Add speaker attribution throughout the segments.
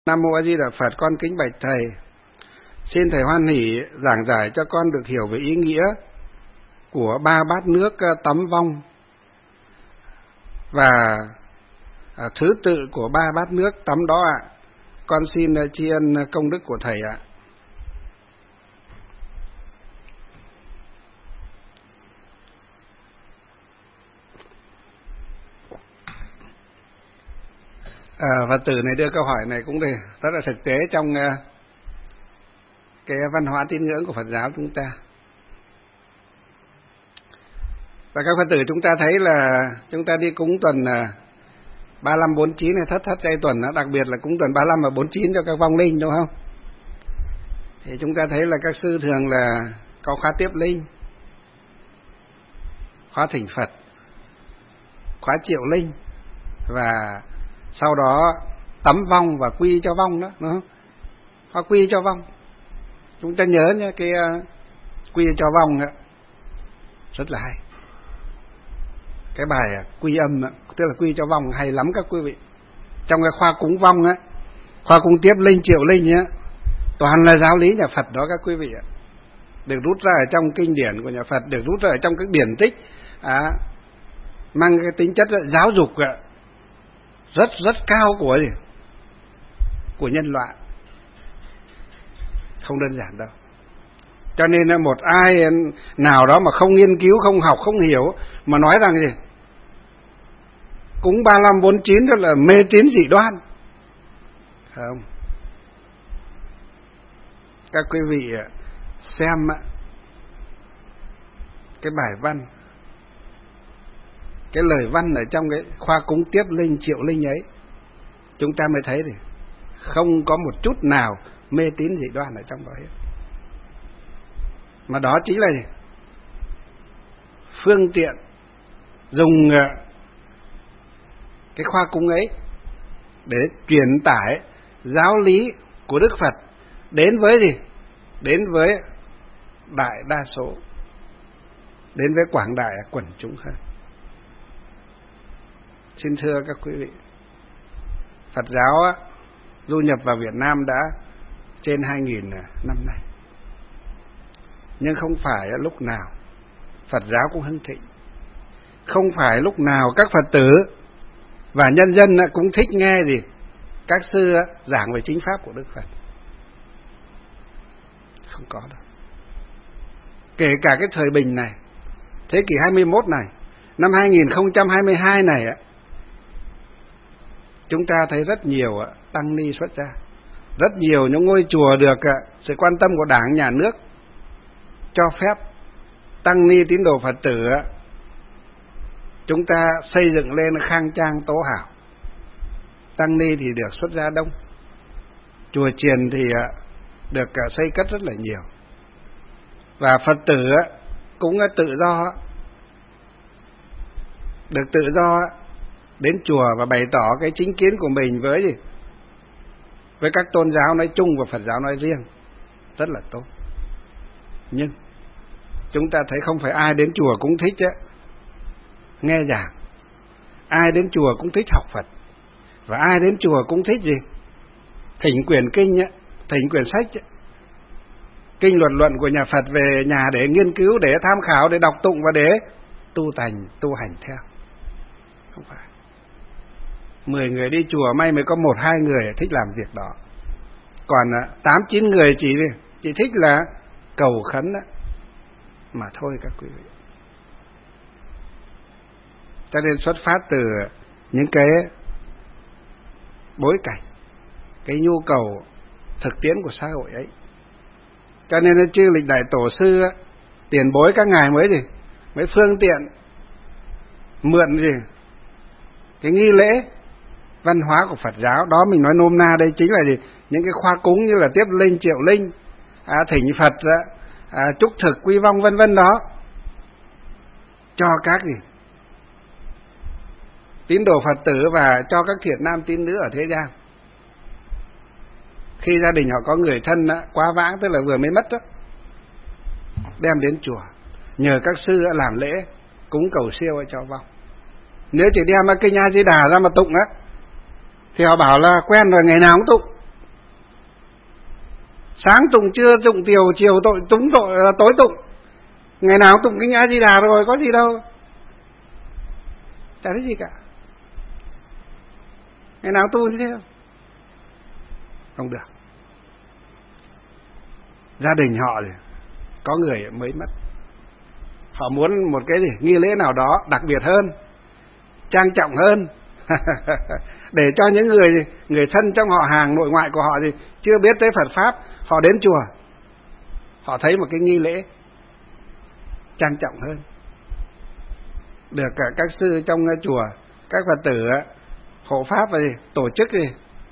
Speaker 1: Nam Mô A Di Đà Phật, con kính bạch thầy. Xin thầy hoan hỷ giảng giải cho con được hiểu về ý nghĩa của ba bát nước tắm vong và thứ tự của ba bát nước tắm đó ạ. Con xin tri ân công đức của thầy ạ. Phật tử này đưa câu hỏi này cũng rất là thực tế trong cái văn hóa tín ngưỡng của Phật giáo chúng ta. Và các Phật tử chúng ta thấy là chúng ta đi cúng tuần 35, 49 hay thất chay tuần, đặc biệt là cúng tuần 35 và 49 cho các vong linh, đúng không? Thì chúng ta thấy là các sư thường là có khóa tiếp linh, khóa thỉnh Phật, khóa triệu linh, và sau đó tắm vong và quy cho vong đó, đúng không? Khóa quy cho vong. Chúng ta nhớ nhé, cái quy cho vong đó, rất là hay. Cái bài quy âm đó, tức là quy cho vong hay lắm các quý vị. Trong cái khoa cúng vong á, khoa cúng tiếp linh, triệu linh á, toàn là giáo lý nhà Phật đó các quý vị ạ. Được rút ra ở trong kinh điển của nhà Phật, được rút ra ở trong các điển tích, mang cái tính chất giáo dục rất cao của nhân loại. Không đơn giản đâu. Cho nên một ai nào đó mà không nghiên cứu, không học, không hiểu mà nói rằng gì cúng 35, 49 đó là mê tín dị đoan, không? Các quý vị xem cái bài văn, cái lời văn ở trong cái khoa cúng tiếp linh, triệu linh ấy, chúng ta mới thấy thì không có một chút nào mê tín dị đoan ở trong đó hết. Mà đó chính là gì? Phương tiện dùng cái khoa cúng ấy để truyền tải giáo lý của Đức Phật đến với gì? Đến với đại đa số, đến với quảng đại quần chúng hơn. Xin thưa các quý vị, Phật giáo du nhập vào Việt Nam đã trên 2.000 năm nay. Nhưng không phải lúc nào Phật giáo cũng hưng thịnh. Không phải lúc nào các Phật tử và nhân dân cũng thích nghe gì các sư giảng về chính pháp của Đức Phật. Không có đâu. Kể cả cái thời bình này, thế kỷ 21 này, năm 2022 này, chúng ta thấy rất nhiều tăng ni xuất gia, rất nhiều những ngôi chùa được sự quan tâm của Đảng, Nhà nước cho phép tăng ni tín đồ Phật tử chúng ta xây dựng lên khang trang tố hảo. Tăng ni thì được xuất gia đông, chùa chiền thì được xây cất rất là nhiều, và Phật tử cũng tự do, được tự do đến chùa và bày tỏ cái chính kiến của mình với các tôn giáo nói chung và Phật giáo nói riêng, rất là tốt. Nhưng chúng ta thấy không phải ai đến chùa cũng thích nghe giảng, ai đến chùa cũng thích học Phật, và ai đến chùa cũng thích gì? Thỉnh quyển kinh, thỉnh quyển sách, kinh luận của nhà Phật về nhà để nghiên cứu, để tham khảo, để đọc tụng và để tu hành theo. Không phải 10 người đi chùa may mới có 1-2 người thích làm việc đó, còn 8-9 người chỉ thích là cầu khấn mà thôi các quý vị. Cho nên xuất phát từ những cái bối cảnh, cái nhu cầu thực tiễn của xã hội ấy, cho nên chư lịch đại tổ sư, tiền bối các ngài mới phương tiện mượn cái nghi lễ văn hóa của Phật giáo đó. Mình nói nôm na đây chính là những cái khoa cúng như là tiếp linh, triệu linh, thỉnh Phật, chúc thực, quy vong vân vân đó, cho các tín đồ Phật tử và cho các thiện nam tín nữ ở thế gian. Khi gia đình họ có người thân quá vãng, tức là vừa mới mất đó, đem đến chùa nhờ các sư làm lễ cúng cầu siêu cho vong. Nếu chỉ đem kinh A Di Đà ra mà tụng thì họ bảo là quen rồi, ngày nào cũng tụng. Sáng tụng, trưa tụng, chiều tối tụng. Ngày nào tụng kinh A Di Đà rồi, có gì đâu, chả thấy gì cả. Ngày nào tu như thế không được. Gia đình họ thì có người mới mất, họ muốn một cái gì nghi lễ nào đó đặc biệt hơn, trang trọng hơn để cho những người thân trong họ hàng nội ngoại của họ thì chưa biết tới Phật pháp, họ đến chùa, họ thấy một cái nghi lễ trang trọng hơn, được cả các sư trong chùa, các Phật tử hộ pháp và tổ chức thì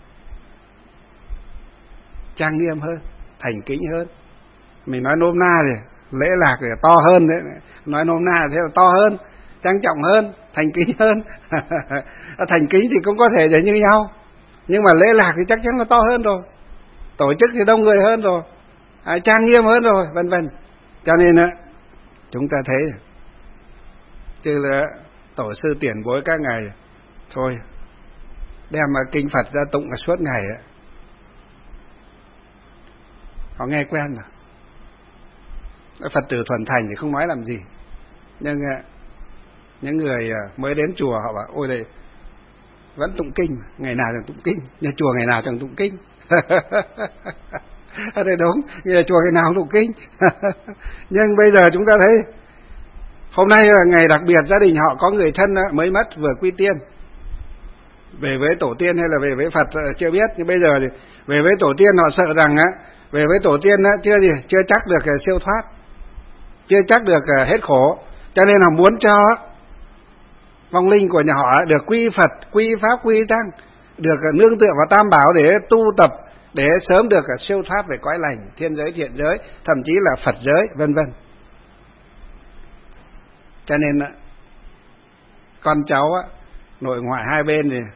Speaker 1: trang nghiêm hơn, thành kính hơn. Mình nói nôm na thì lễ lạc thì to hơn đấy, nói nôm na thế là to hơn, trang trọng hơn, thành kính hơn. Thành kính thì cũng có thể để như nhau, nhưng mà lễ lạc thì chắc chắn là to hơn rồi, tổ chức thì đông người hơn rồi, trang nghiêm hơn rồi, vân vân. Cho nên chúng ta thấy chứ là tổ sư tiền bối các ngày thôi đem kinh Phật ra tụng suốt ngày ấy, họ nghe quen rồi. Phật tử thuần thành thì không nói làm gì, nhưng những người mới đến chùa họ bảo ôi đây vẫn tụng kinh, ngày nào chẳng tụng kinh, nhà chùa ngày nào chẳng tụng kinh. Đây đúng, nhà chùa ngày nào cũng tụng kinh. Nhưng bây giờ chúng ta thấy hôm nay là ngày đặc biệt, gia đình họ có người thân mới mất, vừa quy tiên, về với tổ tiên hay là về với Phật chưa biết, nhưng bây giờ thì về với tổ tiên họ sợ rằng về với tổ tiên chưa chắc được siêu thoát, chưa chắc được hết khổ, cho nên họ muốn cho vong linh của nhà họ được quy Phật, quy Pháp, quy Tăng, được nương tựa vào Tam Bảo để tu tập, để sớm được siêu thoát về cõi lành, thiên giới, thiện giới, thậm chí là Phật giới, vân vân. Cho nên con cháu nội ngoại hai bên thì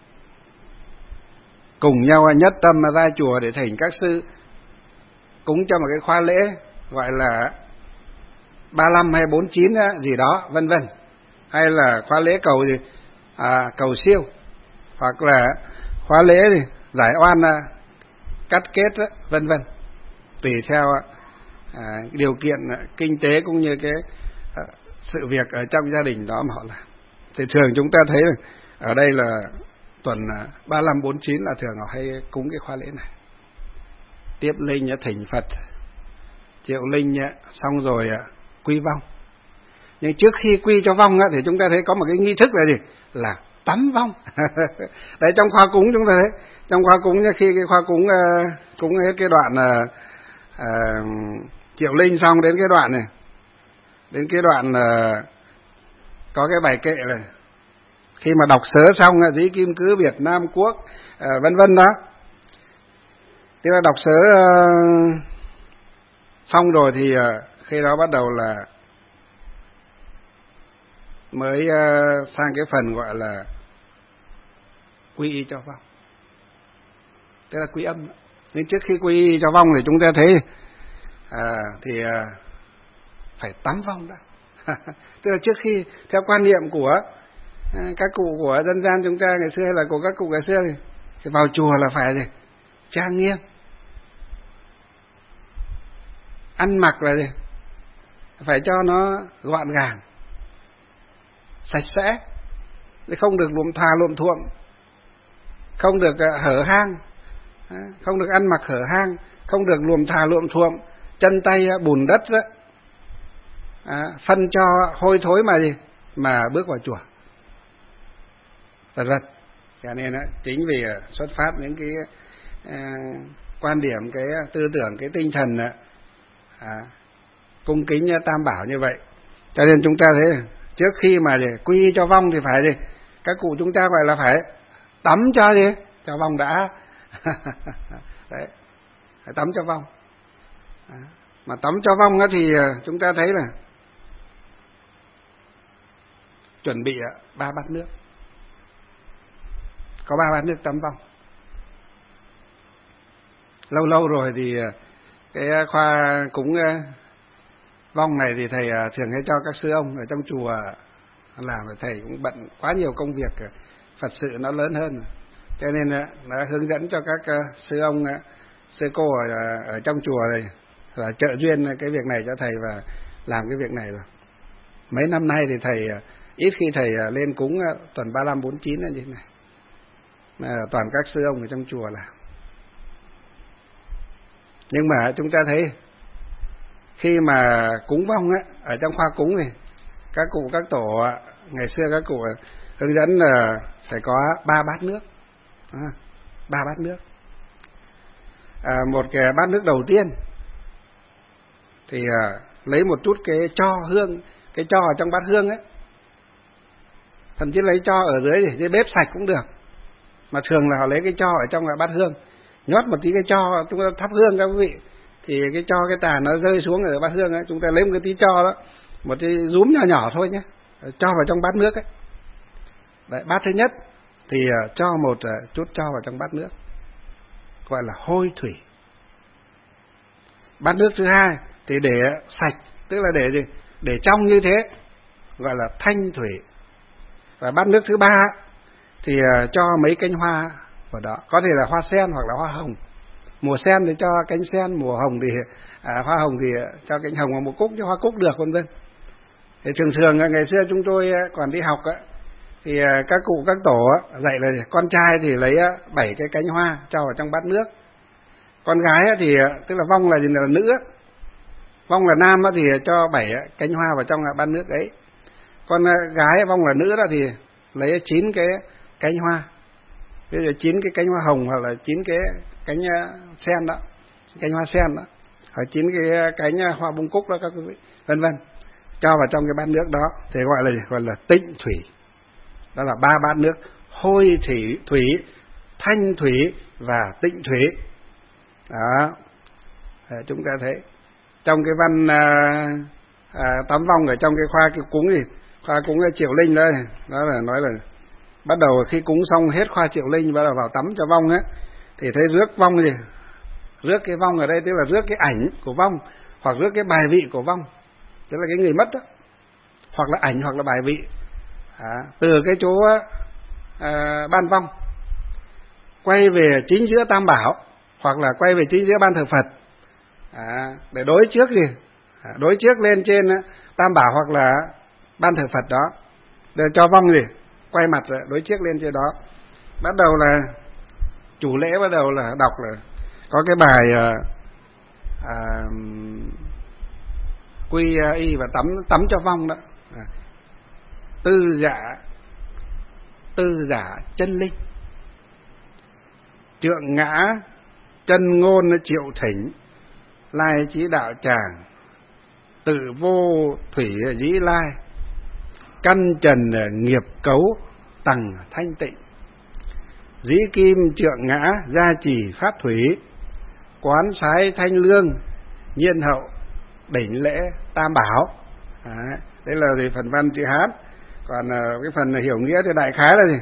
Speaker 1: cùng nhau nhất tâm ra chùa để thỉnh các sư cúng cho một cái khóa lễ gọi là 35 hay 49 gì đó, vân vân, hay là khóa lễ cầu gì cầu siêu, hoặc là khóa lễ gì giải oan cắt kết vân vân, tùy theo điều kiện kinh tế cũng như cái sự việc ở trong gia đình đó mà họ làm. Thì thường chúng ta thấy ở đây là tuần 35 49 là thường họ hay cúng cái khóa lễ này, tiếp linh thỉnh Phật, triệu linh xong rồi quy vong. Nhưng trước khi quy cho vong thì chúng ta thấy có một cái nghi thức là gì, là tắm vong. Đấy, trong khóa cúng chúng ta thấy, trong khóa cúng khi cái khóa cúng cúng cái đoạn triệu linh xong đến cái đoạn này, đến cái đoạn có cái bài kệ này, khi mà đọc sớ xong dĩ kim cứ Việt Nam quốc vân vân đó, tức là đọc sớ xong rồi thì khi đó bắt đầu là mới sang cái phần gọi là quy y cho vong, tức là quy âm. Nhưng trước khi quy y cho vong thì chúng ta thấy thì phải tắm vong đã. Tức là trước khi, theo quan niệm của các cụ của dân gian chúng ta ngày xưa hay là của các cụ ngày xưa thì vào chùa là phải gì, trang nghiêm, ăn mặc là gì, phải cho nó gọn gàng, sạch sẽ, không được luộm thà luộm thuộm, không được hở hang, không được ăn mặc hở hang, không được luộm thà luộm thuộm, chân tay bùn đất đó, phân cho hôi thối mà gì mà bước vào chùa, vân vân. Cho nên chính vì xuất phát những cái quan điểm, cái tư tưởng, cái tinh thần cung kính Tam Bảo như vậy, cho nên chúng ta thấy trước khi mà quy cho vong thì phải gì, các cụ chúng ta gọi là phải tắm cho gì, cho vong đã. Đấy, phải tắm cho vong. Mà tắm cho vong thì chúng ta thấy là chuẩn bị 3 bát nước, có 3 bát nước tắm vong. Lâu lâu rồi thì cái khoa cúng vong này thì thầy thường hay cho các sư ông ở trong chùa làm, thầy cũng bận quá nhiều công việc, Phật sự nó lớn hơn, cho nên nó hướng dẫn cho các sư ông sư cô ở trong chùa này là trợ duyên cái việc này cho thầy và làm cái việc này rồi. Mấy năm nay thì thầy ít khi thầy lên cúng tuần 35, 49 như thế này, mà toàn các sư ông ở trong chùa làm. Nhưng mà chúng ta thấy khi mà cúng vong á, ở trong khoa cúng thì các cụ các tổ ngày xưa các cụ hướng dẫn là phải có 3 bát nước, 3 bát nước. Một cái bát nước đầu tiên thì lấy một chút cái tro hương, cái tro ở trong bát hương ấy, thậm chí lấy tro ở dưới bếp sạch cũng được, mà thường là họ lấy cái tro ở trong bát hương, nhót một tí cái tro chúng ta thắp hương các quý vị, thì cái tro cái tàn nó rơi xuống ở bát hương ấy, chúng ta lấy một cái tí tro đó, một cái rúm nhỏ nhỏ thôi nhé, cho vào trong bát nước ấy. Đấy, bát thứ nhất thì cho một chút cho vào trong bát nước, gọi là hôi thủy. Bát nước thứ hai thì để sạch, tức là để gì? Để trong như thế, gọi là thanh thủy. Và bát nước thứ ba thì cho mấy cánh hoa vào đó, có thể là hoa sen hoặc là hoa hồng. Mùa sen thì cho cánh sen, mùa hồng thì hoa hồng thì cho cánh hồng, và mùa cúc cho hoa cúc được, vân vân. Thì thường ngày xưa chúng tôi còn đi học thì các cụ các tổ dạy là con trai thì lấy 7 cái cánh hoa cho vào trong bát nước, con gái thì tức là vong là gì, là nữ, vong là nam thì cho 7 cánh hoa vào trong bát nước ấy. Con gái vong là nữ đó thì lấy 9 cái cánh hoa, bây giờ 9 cái cánh hoa hồng, hoặc là 9 cái cánh sen đó, cánh hoa sen đó, hoặc 9 cái cánh hoa bông cúc đó các quý vị, vân vân, cho vào trong cái bát nước đó, thì gọi là tịnh thủy. Đó là 3 bát nước: hôi thủy, thanh thủy và tịnh thủy. Đó, chúng ta thấy trong cái văn tắm vong ở trong cái khoa cái cúng gì, khoa cúng cái Triệu Linh đây, đó là nói là bắt đầu khi cúng xong hết khoa Triệu Linh, bắt đầu vào tắm cho vong ấy, thì thấy rước vong gì, rước cái vong ở đây tức là rước cái ảnh của vong, hoặc rước cái bài vị của vong, tức là cái người mất đó, hoặc là ảnh hoặc là bài vị, từ cái chỗ ban vong quay về chính giữa Tam Bảo, hoặc là quay về chính giữa ban thờ Phật, để đối trước gì, đối trước lên trên Tam Bảo hoặc là ban thờ Phật đó, để cho vong gì quay mặt đối trước lên trên đó. Bắt đầu là chủ lễ bắt đầu là đọc là có cái bài quy y và tắm cho vong đó, tư giả chân linh, trượng ngã chân ngôn triệu thỉnh, lai chí đạo tràng, tự vô thủy dĩ lai, căn trần nghiệp cấu tầng thanh tịnh, dĩ kim trượng ngã gia trì pháp thủy, quán sái thanh lương nhiên hậu đỉnh lễ Tam Bảo. Đấy là về phần văn chữ Hán. Còn cái phần hiểu nghĩa thì đại khái là gì?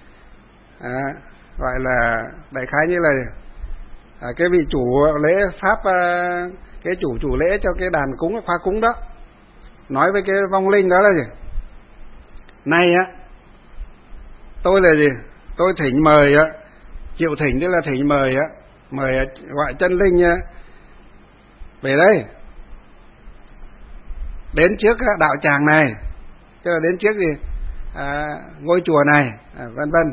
Speaker 1: Gọi là đại khái như là cái vị chủ lễ pháp, cái chủ lễ cho cái đàn cúng, khoa cúng đó, nói với cái vong linh đó là gì? Này tôi là gì? Tôi thỉnh mời Triệu thỉnh, tức là thỉnh mời mời gọi chân linh về đây, đến trước đạo tràng này, tức là đến trước gì ngôi chùa này, vân vân.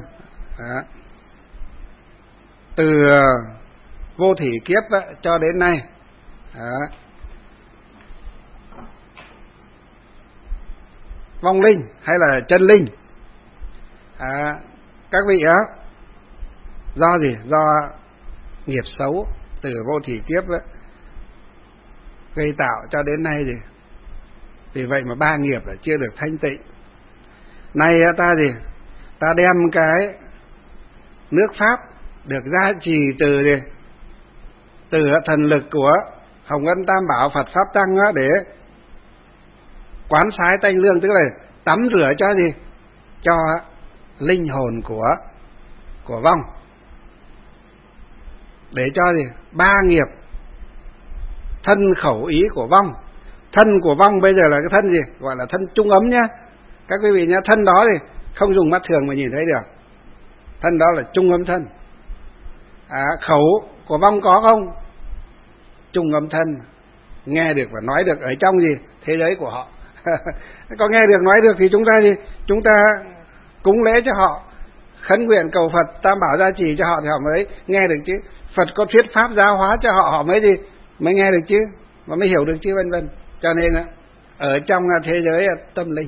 Speaker 1: Từ vô thủy kiếp cho đến nay. Vong linh hay là chân linh, các vị do gì? Do nghiệp xấu từ vô thủy kiếp gây tạo cho đến nay gì, vì vậy mà 3 nghiệp là chưa được thanh tịnh. Nay ta gì? Ta đem cái nước pháp được gia trì từ thần lực của Hồng Ân Tam Bảo Phật Pháp Tăng để quán sái thanh lương, tức là tắm rửa cho gì? Cho linh hồn của vong, để cho gì? 3 nghiệp thân khẩu ý của vong. Thân của vong bây giờ là cái thân gì? Gọi là thân trung ấm nhá, các quý vị nhá. Thân đó thì không dùng mắt thường mà nhìn thấy được, thân đó là trung ấm thân. Khẩu của vong có không? Chung âm thân, nghe được và nói được ở trong gì? Thế giới của họ. Có nghe được nói được thì chúng ta cúng lễ cho họ, khấn nguyện cầu Phật Tam Bảo gia trì cho họ thì họ mới nghe được chứ. Phật có thuyết pháp giáo hóa cho họ, họ mới nghe được chứ, và mới hiểu được chứ, vân vân. Cho nên ở trong thế giới tâm linh,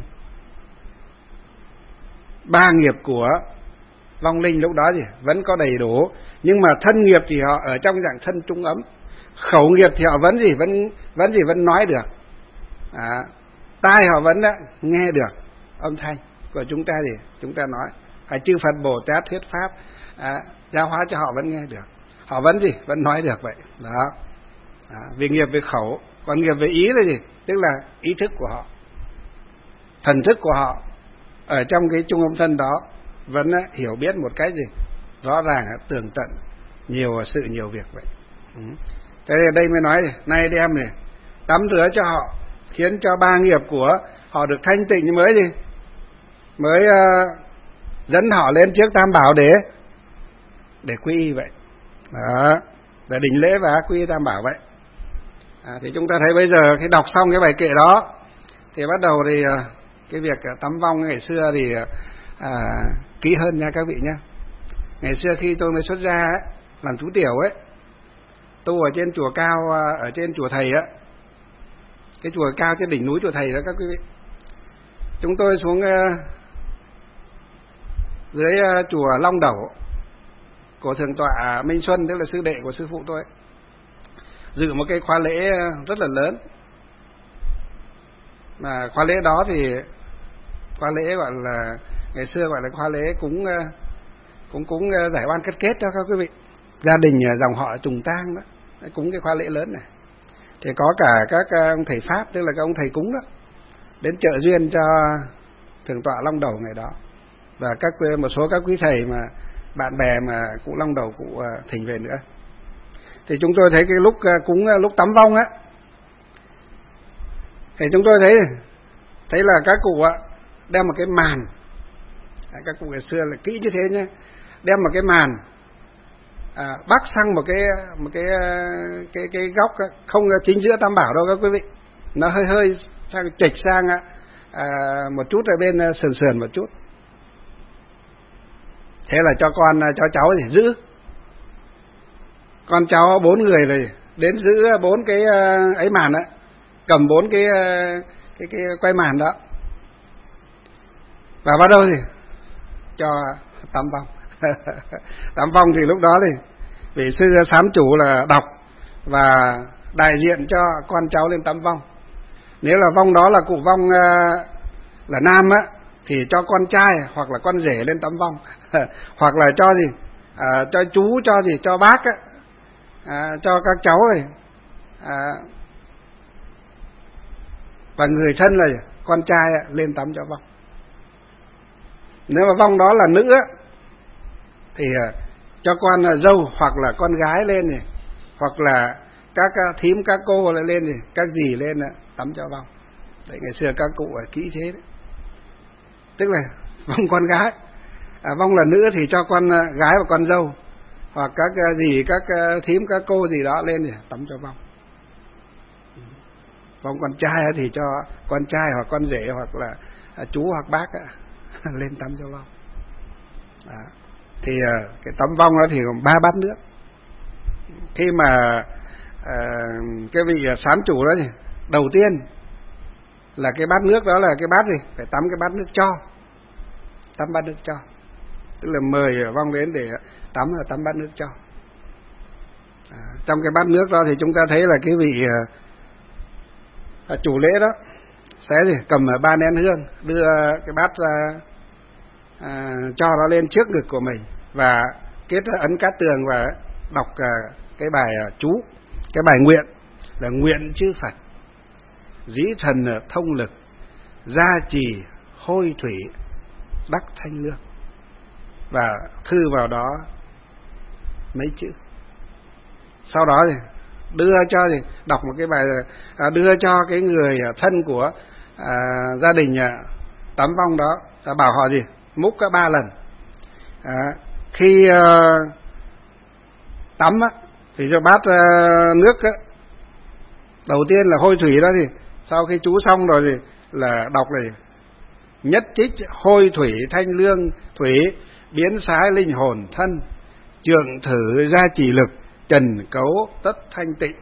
Speaker 1: ba nghiệp của vong linh lúc đó thì vẫn có đầy đủ, nhưng mà thân nghiệp thì họ ở trong dạng thân trung ấm. Khẩu nghiệp thì họ vẫn nói được, tai họ vẫn nghe được âm thanh của chúng ta, thì chúng ta nói chư Phật Bồ Tát thuyết pháp giáo hóa cho họ vẫn nghe được, họ vẫn nói được vậy đó. Vì nghiệp về khẩu, còn nghiệp về ý là gì? Tức là ý thức của họ, thần thức của họ ở trong cái trung âm thân đó vẫn hiểu biết một cách rõ ràng, tường tận, nhiều sự nhiều việc vậy. Thế nên đây mới nói nay đem tắm rửa cho họ, khiến cho ba nghiệp của họ được thanh tịnh, mới dẫn họ lên trước Tam Bảo để quy y vậy đó, để đảnh lễ và quy y Tam Bảo vậy. Thì chúng ta thấy bây giờ khi đọc xong cái bài kệ đó thì bắt đầu thì cái việc tắm vong ngày xưa thì kỹ hơn nha các vị nhé. Ngày xưa khi tôi mới xuất gia làm chú tiểu tu ở trên chùa cao, ở trên chùa thầy cái chùa cao trên đỉnh núi chùa thầy đó các quý vị, chúng tôi xuống dưới chùa Long Đẩu của thượng tọa Minh Xuân, tức là sư đệ của sư phụ tôi, dự một cái khóa lễ rất là lớn. Mà khóa lễ đó thì khóa lễ gọi là ngày xưa gọi là khóa lễ cúng giải oan kết kết cho các quý vị, gia đình dòng họ trùng tang đó, cúng cái khóa lễ lớn này. Thì có cả các ông thầy pháp, tức là các ông thầy cúng đó, đến trợ duyên cho thượng tọa Long Đẩu ngày đó, và một số các quý thầy mà bạn bè mà cụ Long Đẩu cụ thỉnh về nữa. Thì chúng tôi thấy cái lúc cúng, lúc tắm vong thì chúng tôi thấy là các cụ đem một cái màn, các cụ ngày xưa là kỹ như thế nhé, đem một cái màn bắc sang một cái góc không chính giữa Tam Bảo đâu các quý vị, nó hơi sang chệch sang một chút ở bên sườn một chút. Thế là cho cháu thì giữ, con cháu 4 người rồi đến giữ 4 cái ấy màn cầm 4 cái quay màn đó, và bắt đầu thì cho tắm vong. Tắm vong thì lúc đó thì vị sư sám chủ là đọc và đại diện cho con cháu lên tắm vong. Nếu là vong đó là cụ vong là nam thì cho con trai hoặc là con rể lên tắm vong, hoặc là cho cho chú, cho bác cho các cháu này, và người thân là con trai lên tắm cho vong. Nếu mà vong đó là nữ thì cho con dâu hoặc là con gái lên này, hoặc là các thím các cô lên thì các dì lên tắm cho vong. Đấy, ngày xưa các cụ kỹ thế đấy. Tức là vong con gái, vong là nữ thì cho con gái và con dâu, hoặc các dì, các thím các cô gì đó lên thì tắm cho vong. Vong con trai thì cho con trai hoặc con rể hoặc là chú hoặc bác lên tắm cho vong. Đó. Thì cái tắm vong đó thì gồm 3 bát nước. Khi mà cái vị sám chủ đó thì đầu tiên là cái bát nước đó là cái bát gì? Phải tắm cái bát nước cho. Tắm bát nước cho. Tức là mời vong đến để tắm bát nước cho. Trong cái bát nước đó thì chúng ta thấy là cái vị chủ lễ đó sẽ cầm 3 nén hương, đưa cái bát ra cho nó lên trước ngực của mình và kết ấn cát tường và đọc cái bài chú, cái bài nguyện là nguyện chư Phật dĩ thần thông lực gia trì hôi thủy đắc thanh lương, và thư vào đó mấy chữ. Sau đó thì đưa cho đọc một cái bài đưa cho cái người thân của gia đình tắm vong đó, bảo họ múc 3 lần. Khi tắm á, thì cho bát nước á, đầu tiên là hôi thủy đó, thì sau khi chú xong rồi thì là đọc là nhất trích hôi thủy thanh lương thủy, biến sái linh hồn thân, trường thử gia trì lực, trần cấu tất thanh tịnh.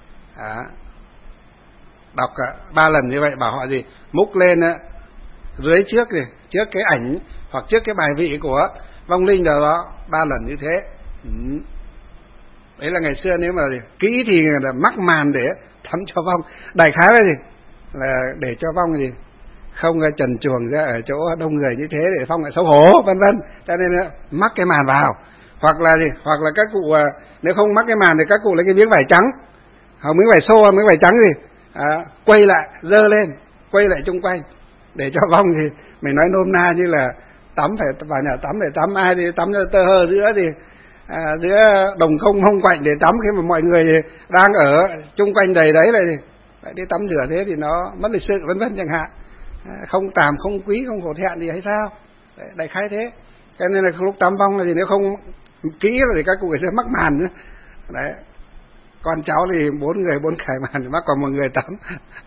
Speaker 1: Đọc 3 lần như vậy, bảo họ gì múc lên dưới trước gì, trước cái ảnh hoặc trước cái bài vị của vong linh đó 3 lần như thế. Đấy là ngày xưa nếu mà kỹ thì là mắc màn để thắm cho vong, đại khái là gì, là để cho vong gì không trần truồng ra ở chỗ đông người như thế để vong lại xấu hổ vân vân, cho nên mắc cái màn vào. Hoặc là gì, hoặc là các cụ nếu không mắc cái màn thì các cụ lấy cái miếng vải trắng hoặc miếng vải xô, miếng vải trắng gì quay lại, dơ lên, quay lại chung quanh để cho vong thì mình nói nôm na như là tắm, phải vào nhà tắm để tắm, ai thì tắm tơ hơ giữa thì giữa đồng không hông quạnh để tắm, khi mà mọi người đang ở chung quanh đầy đấy là gì lại đi tắm rửa, thế thì nó mất lịch sự vân vân chẳng hạn, không tàm không quý không hổ thẹn gì hay sao. Đấy, đại khái thế. Cho nên là lúc tắm vong là gì, nếu không kỹ thì các cụ sẽ mắc màn nữa. Đấy, con cháu thì 4 người 4 khải màn thì mắc còn 1 người tắm.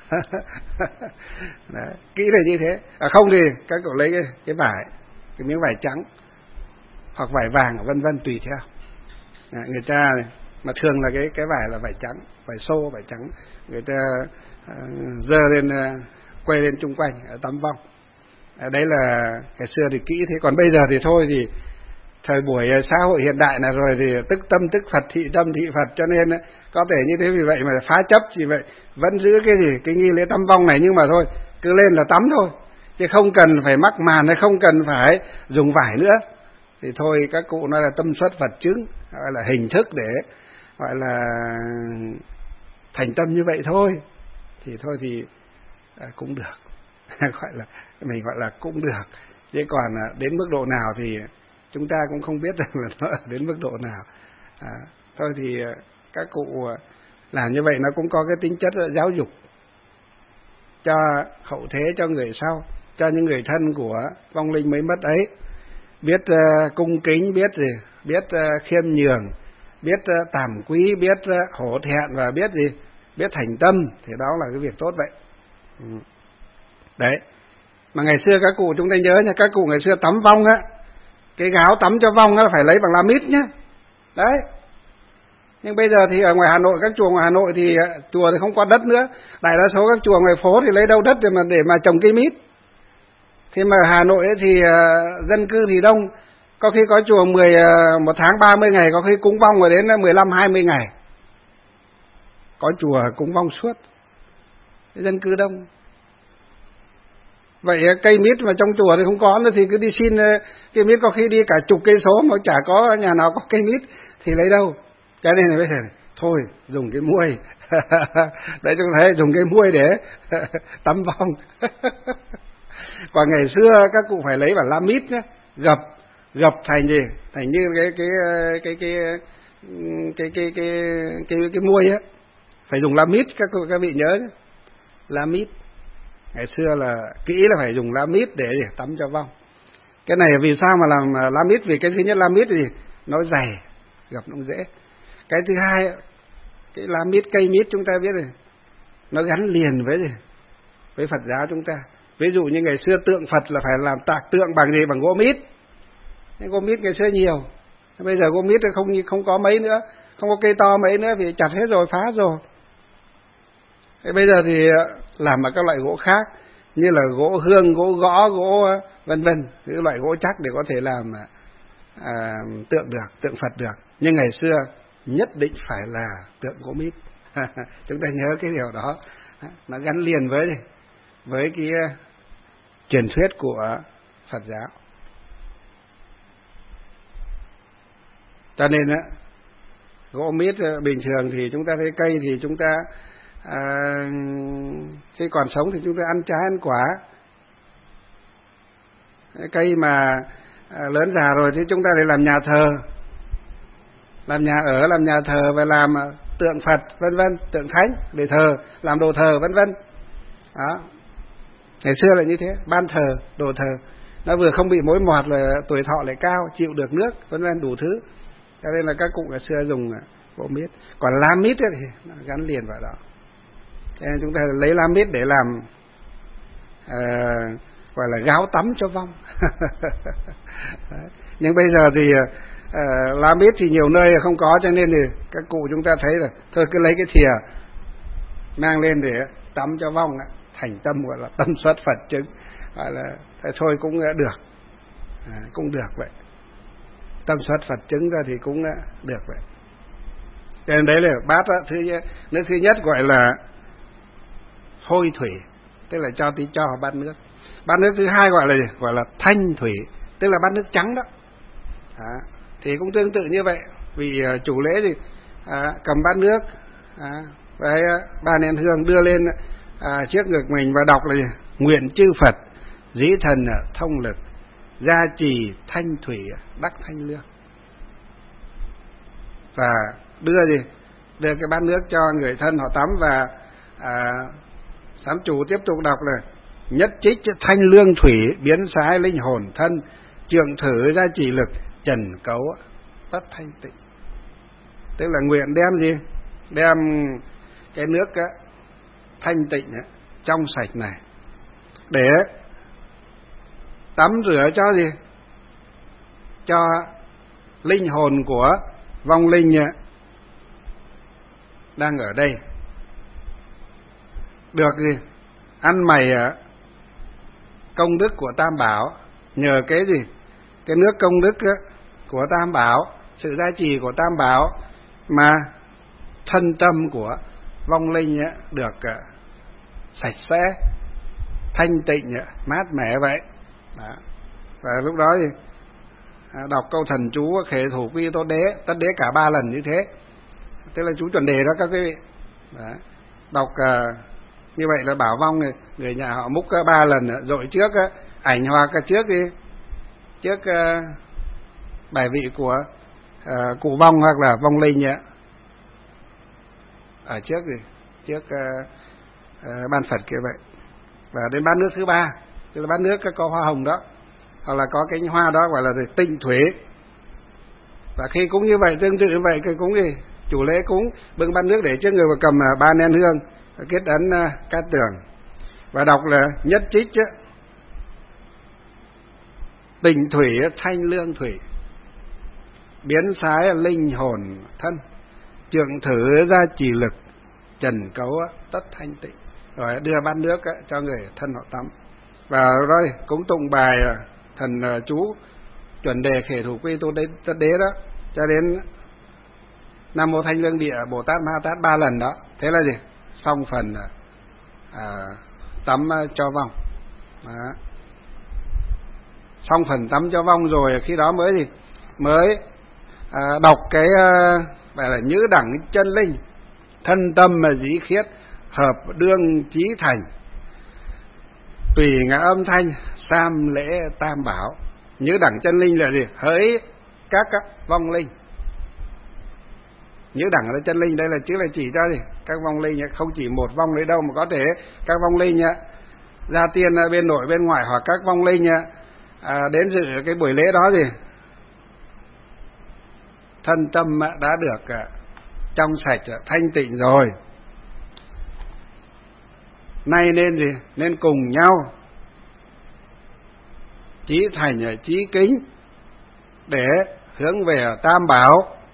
Speaker 1: Đấy, kỹ là như thế. Không thì các cụ lấy cái vải, cái miếng vải trắng hoặc vải vàng vân vân tùy theo. Người ta này, mà thường là cái vải là vải trắng, vải xô, vải trắng, người ta dơ lên quay lên chung quanh tắm vong. Đấy là ngày xưa thì kỹ thế. Còn bây giờ thì thôi, thì thời buổi xã hội hiện đại này rồi thì tức tâm tức Phật, thị tâm thị Phật, cho nên có thể như thế. Vì vậy mà phá chấp, vì vậy vẫn giữ cái gì, cái nghi lễ tắm vong này, nhưng mà thôi cứ lên là tắm thôi, chứ không cần phải mắc màn hay không cần phải dùng vải nữa. Thì thôi các cụ nói là tâm xuất Phật chứng, gọi là hình thức để gọi là thành tâm như vậy thôi. Thì thôi thì cũng được. Gọi là mình gọi là cũng được, chứ còn đến mức độ nào thì chúng ta cũng không biết rằng là nó đến mức độ nào. Thôi thì các cụ làm như vậy nó cũng có cái tính chất giáo dục cho hậu thế, cho người sau, cho những người thân của vong linh mới mất ấy, biết cung kính, biết gì, biết khiêm nhường, biết tàm quý, biết hổ thẹn, và biết gì, biết thành tâm, thì đó là cái việc tốt vậy. Đấy, mà ngày xưa các cụ chúng ta nhớ nha, các cụ ngày xưa tắm vong á, cái gáo tắm cho vong á phải lấy bằng lamít nhá. Đấy. Nhưng bây giờ thì ở ngoài Hà Nội, các chùa ngoài Hà Nội thì chùa thì không có đất nữa, đại đa số các chùa ngoài phố thì lấy đâu đất để mà trồng cây mít. Thế mà Hà Nội ấy thì dân cư thì đông, có khi có chùa 1 tháng 30 ngày, có khi cúng vong rồi đến 15-20 ngày. Có chùa cúng vong suốt, dân cư đông. Vậy cây mít mà trong chùa thì không có nữa thì cứ đi xin cây mít, có khi đi cả chục cây số mà chả có nhà nào có cây mít thì lấy đâu. Cái này bây giờ thôi dùng cái muôi. Đấy, chúng thấy dùng cái muôi để tắm vong. Còn ngày xưa các cụ phải lấy vào lamít nhé, gập thành gì, thành như cái muôi á, phải dùng lamít, các vị nhớ nhé. Lamít ngày xưa là kỹ là phải dùng lamít để tắm cho vong. Cái này vì sao mà làm lamít? Vì cái thứ nhất lamít thì nó dày, gập nó dễ. Cái thứ hai, cái lamít, cây mít chúng ta biết rồi, nó gắn liền với Phật giáo chúng ta. Ví dụ như ngày xưa tượng Phật là phải làm tạc tượng bằng gì? Bằng gỗ mít. Nhưng gỗ mít ngày xưa nhiều, bây giờ gỗ mít không có mấy nữa, không có cây to mấy nữa vì chặt hết rồi, phá rồi. Thế bây giờ thì làm bằng các loại gỗ khác, như là gỗ hương, gỗ gõ, gỗ vân vân, những loại gỗ chắc để có thể làm tượng được, tượng Phật được. Nhưng ngày xưa nhất định phải là tượng gỗ mít. Chúng ta nhớ cái điều đó, nó gắn liền với cái truyền thuyết của Phật giáo. Cho nên gỗ mít bình thường thì chúng ta thấy cây thì chúng ta khi còn sống thì chúng ta ăn trái ăn quả. Cây mà lớn già rồi thì chúng ta để làm nhà thờ, làm nhà ở, làm nhà thờ, và làm tượng Phật vân vân, tượng thánh để thờ, làm đồ thờ vân vân. Đó, ngày xưa là như thế, ban thờ, đồ thờ, nó vừa không bị mối mọt, là tuổi thọ lại cao, chịu được nước vân vân, đủ thứ. Cho nên là các cụ ngày xưa dùng gỗ mít. Còn la mít thì nó gắn liền vào đó. Cho nên chúng ta lấy la mít để làm gọi là gáo tắm cho vong. Nhưng bây giờ thì la mít thì nhiều nơi không có, cho nên thì các cụ chúng ta thấy là thôi cứ lấy cái thìa mang lên để tắm cho vong, thành tâm gọi là tâm xuất Phật chứng, gọi là thôi cũng được, cũng được vậy. Tâm xuất Phật chứng ra thì cũng được vậy. Cho nên đấy là bát nước thứ nhất gọi là hôi thủy, tức là cho bát nước. Bát nước thứ hai gọi là thanh thủy, tức là bát nước trắng đó. Thì cũng tương tự như vậy. Vì chủ lễ thì cầm bát nước với 3 nén hương đưa lên trước ngực mình và đọc là nguyện chư Phật dĩ thần thông lực gia trì thanh thủy đắc thanh lương. Và đưa cái bát nước cho người thân họ tắm. Và sám chủ tiếp tục đọc là nhất trích thanh lương thủy biến sái linh hồn thân trượng thử gia trì lực trần cấu tất thanh tịnh. Tức là nguyện đem cái nước thanh tịnh trong sạch này để tắm rửa cho linh hồn của vong linh đang ở đây được ăn mày công đức của Tam Bảo. Nhờ cái nước công đức của Tam Bảo, sự gia trì của Tam Bảo mà thân tâm của vong linh được sạch sẽ, thanh tịnh, mát mẻ vậy. Đó. Và lúc đó thì đọc câu thần chú khệ thủ quy tốt đế, tất đế cả 3 lần như thế. Tức là chú chuẩn đề đó các quý vị. Đó. Đọc như vậy là bảo vong người nhà họ múc 3 lần, dội trước ảnh hoặc trước bài vị của cụ vong hoặc là vong linh ở trước ban Phật kia vậy. Và đến bát nước thứ 3, tức là bát nước có hoa hồng đó, hoặc là có cái hoa đó gọi là tinh thủy. Và khi cúng như vậy, tương tự như vậy, cái cúng gì chủ lễ cúng bưng bát nước để trước người và cầm 3 nén hương, kết ấn cát tường và đọc là nhất trích tình thủy thanh lương thủy biến sái linh hồn thân trượng thử gia trì lực trần cấu tất thanh tịnh. Rồi đưa bát nước cho người thân họ tắm. Và rồi cũng tụng bài thần chú chuẩn đề khể thủ quy tô tất đế đó cho đến Nam Mô Thanh Lương Địa Bồ Tát Ma Tát 3 lần đó. Thế là xong phần tắm cho vong. Đó. Xong phần tắm cho vong rồi, khi đó mới đọc cái bài là nhữ đẳng chân linh thân tâm mà dĩ khiết hợp đương chí thành tùy ngã âm thanh sam lễ Tam Bảo. Nhữ đẳng chân linh là hỡi các vong linh. Nhữ đẳng là chân linh, đây là chữ là chỉ cho các vong linh, không chỉ một vong đấy đâu, mà có thể các vong linh gia tiên bên nội bên ngoài, hoặc các vong linh đến dự cái buổi lễ đó thân tâm đã được trong sạch thanh tịnh rồi. Nay nên cùng nhau chí thành chí kính để hướng về Tam Bảo,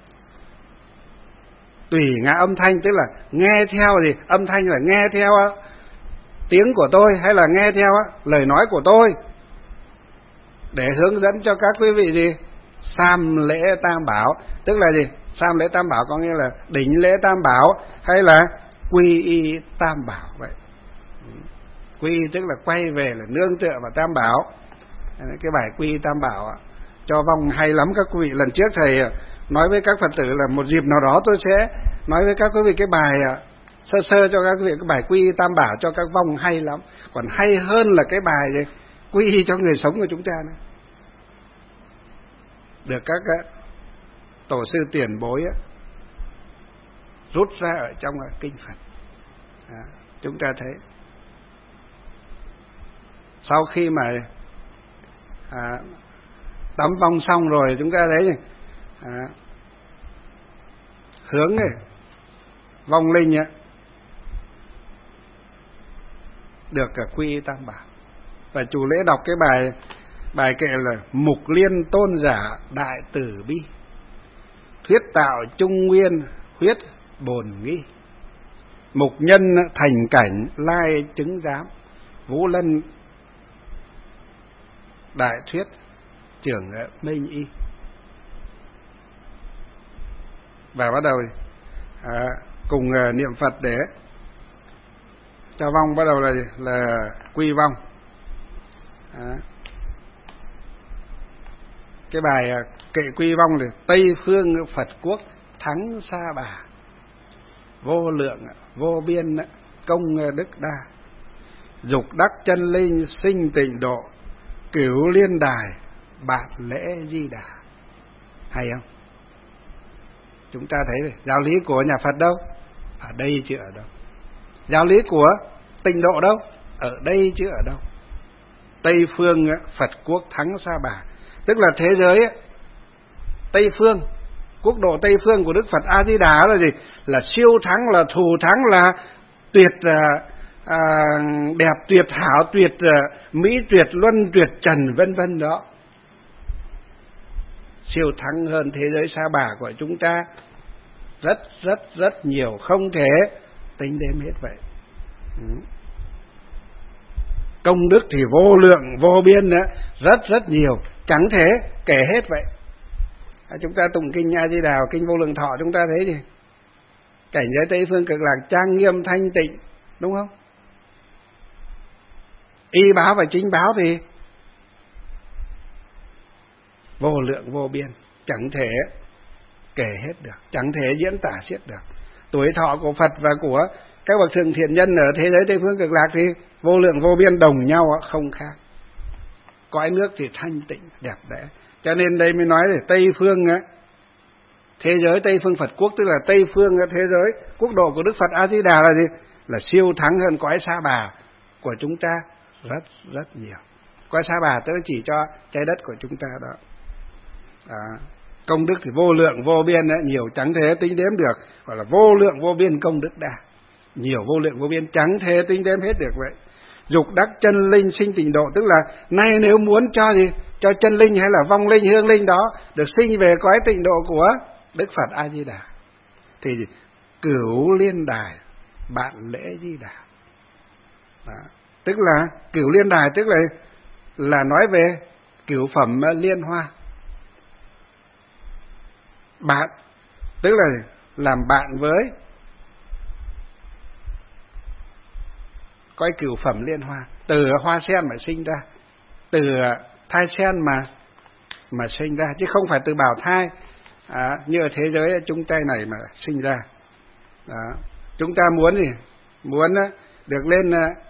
Speaker 1: tùy ngã âm thanh, tức là nghe theo âm thanh là nghe theo tiếng của tôi hay là nghe theo lời nói của tôi, để hướng dẫn cho các quý vị sam lễ Tam Bảo. Tức là sam lễ Tam Bảo có nghĩa là đỉnh lễ Tam Bảo hay là quy y Tam Bảo vậy. Quy y tức là quay về là nương tựa vào Tam Bảo. Cái bài quy y Tam Bảo cho vong hay lắm các quý vị. Lần trước thầy nói với các Phật tử là một dịp nào đó tôi sẽ nói với các quý vị cái bài sơ cho các quý vị cái bài quy y Tam Bảo cho các vong hay lắm. Còn hay hơn là cái bài quy y cho người sống của chúng ta nữa. Được các tổ sư tiền bối rút ra ở trong kinh Phật. Chúng ta thấy sau khi mà tắm vong xong rồi, chúng ta thấy hướng ấy, vong linh ấy, được quy y tam bảo. Và chủ lễ đọc cái bài kệ là Mục Liên tôn giả đại từ bi, thuyết tạo trung nguyên huyết bồn nghi, mục nhân thành cảnh lai chứng giám, vũ lân đại thuyết trưởng minh y. Và bắt đầu cùng niệm Phật để cho vong. Bắt đầu là quy vong. Cái bài kệ quy vong là Tây phương Phật quốc thắng Sa Bà, vô lượng vô biên công đức đa, dục đắc chân linh sinh tịnh độ, cửu liên đài bạt lễ Di Đà. Hay không? Chúng ta thấy rồi, giáo lý của nhà Phật đâu? Ở đây chứ ở đâu. Giáo lý của tịnh độ đâu? Ở đây chứ ở đâu. Tây phương Phật quốc thắng Sa Bà, tức là thế giới Tây phương, quốc độ Tây phương của Đức Phật A Di Đà là gì? Là siêu thắng, là thù thắng, là tuyệt đẹp, tuyệt hảo, tuyệt mỹ, tuyệt luân, tuyệt trần, vân vân đó. Siêu thắng hơn thế giới Sa Bà của chúng ta rất rất rất nhiều, không thể tính đếm hết vậy. Công đức thì vô lượng vô biên nữa, rất rất nhiều, chẳng thể kể hết vậy. Chúng ta tụng kinh A Di Đà, kinh Vô Lượng Thọ, chúng ta thấy gì? Cảnh giới Tây phương Cực Lạc trang nghiêm thanh tịnh, đúng không? Y báo và chính báo thì vô lượng vô biên, chẳng thể kể hết được, chẳng thể diễn tả xiết được. Tuổi thọ của Phật và của các bậc thượng thiện nhân ở thế giới Tây phương Cực Lạc thì vô lượng vô biên, đồng nhau không khác. Cõi nước thì thanh tịnh đẹp đẽ. Cho nên đây mới nói là Tây phương thế giới Tây phương Phật quốc, tức là Tây phương thế giới quốc độ của Đức Phật A Di Đà là gì? Là siêu thắng hơn cõi Sa Bà của chúng ta rất rất nhiều. Cõi Sa Bà tức là chỉ cho trái đất của chúng ta đó. Công đức thì vô lượng vô biên, nhiều chẳng thể tính đếm được, gọi là vô lượng vô biên công đức đa, nhiều vô lượng vô biên, chẳng thể tính đếm hết được vậy. Dục đắc chân linh sinh tịnh độ, tức là nay nếu muốn cho gì, cho chân linh hay là vong linh, hương linh đó được sinh về cõi tịnh độ của Đức Phật A Di Đà, thì cửu liên đài bạn lễ Di Đà. Tức là cửu liên đài, tức là nói về cửu phẩm liên hoa. Bạn tức là làm bạn với coi cửu phẩm liên hoa, từ hoa sen mà sinh ra, từ thai sen mà sinh ra, chứ không phải từ bào thai như ở thế giới chúng ta này mà sinh ra. Đó. Chúng ta muốn gì? Muốn được lên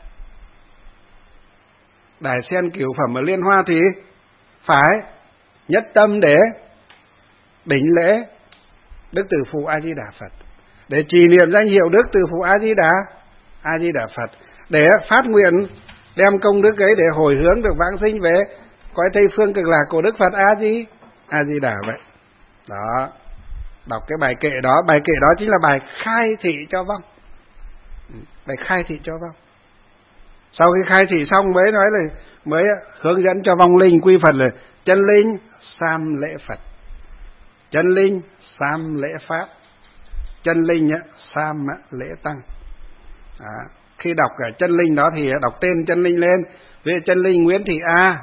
Speaker 1: đài sen cửu phẩm ở liên hoa thì phải nhất tâm để đỉnh lễ Đức Từ Phụ A Di Đà Phật, để trì niệm danh hiệu Đức Từ Phụ A Di Đà Phật, để phát nguyện đem công đức ấy để hồi hướng được vãng sinh về cõi Tây phương Cực Lạc của Đức Phật A Di Đà vậy. Đó, đọc cái bài kệ đó chính là bài khai thị cho vong. Bài khai thị cho vong. Sau khi khai thị xong mới hướng dẫn cho vong linh quy Phật là chân linh sam lễ Phật, chân linh sam lễ Pháp, chân linh sam lễ Tăng. Khi đọc cả chân linh đó thì đọc tên chân linh lên, ví dụ chân linh Nguyễn Thị A,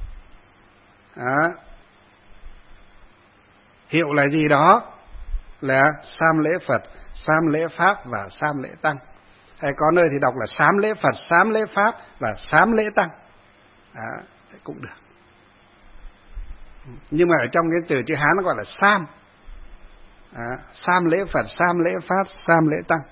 Speaker 1: hiệu là gì đó là sam lễ Phật, sam lễ Pháp và sam lễ Tăng. Hay có nơi thì đọc là sám lễ Phật, sám lễ Pháp và sám lễ Tăng. Cũng được. Nhưng mà ở trong cái từ chữ Hán nó gọi là sam. Sam lễ Phật, sam lễ Pháp, sam lễ Tăng.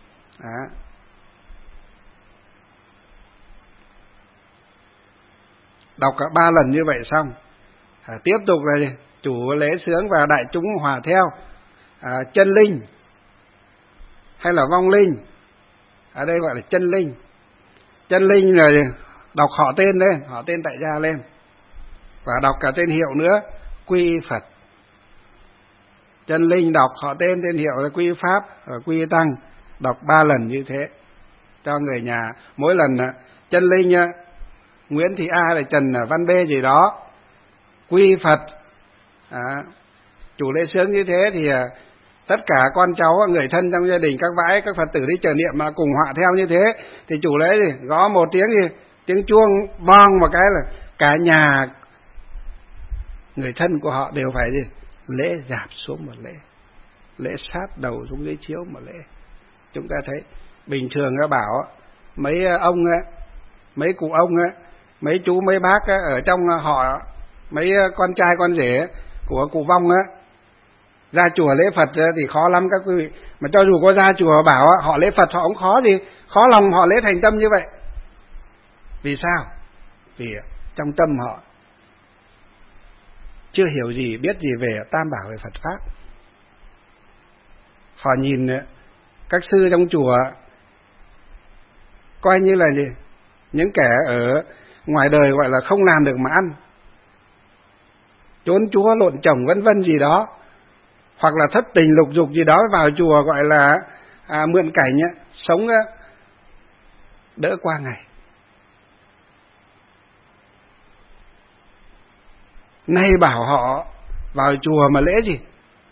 Speaker 1: Đọc cả 3 lần như vậy xong, tiếp tục là chủ lễ sướng và đại chúng hòa theo. Chân linh hay là vong linh, ở đây gọi là chân linh. Chân linh rồi đọc họ tên lên, họ tên tại gia lên, và đọc cả tên hiệu nữa, quy Phật. Chân linh đọc họ tên hiệu là quy pháp, quy tăng, đọc 3 lần như thế cho người nhà. Mỗi lần chân linh Nguyễn Thị A là Trần Văn B gì đó, quy Phật chủ lễ sướng như thế thì tất cả con cháu, người thân trong gia đình, các vãi, các Phật tử đi chờ niệm mà cùng họa theo như thế, thì chủ lễ thì gõ một tiếng gì, tiếng chuông vang một cái là cả nhà người thân của họ đều phải gì, lễ dạp xuống một lễ, lễ sát đầu xuống dưới chiếu một lễ. Chúng ta thấy bình thường các bảo mấy ông mấy cụ ông mấy chú mấy bác ở trong họ, mấy con trai con rể của cụ vong ra chùa lễ Phật thì khó lắm các quý vị. Mà cho dù có ra chùa bảo họ lễ Phật họ cũng khó gì, khó lòng họ lễ thành tâm như vậy. Vì sao? Vì trong tâm họ chưa hiểu gì, biết gì về tam bảo, về Phật pháp. Họ nhìn các sư trong chùa coi như là gì, những kẻ ở ngoài đời gọi là không làm được mà ăn, trốn chúa lộn chồng vân vân gì đó, hoặc là thất tình lục dục gì đó, vào chùa gọi là mượn cảnh sống đỡ qua ngày. Nay bảo họ vào chùa mà lễ gì,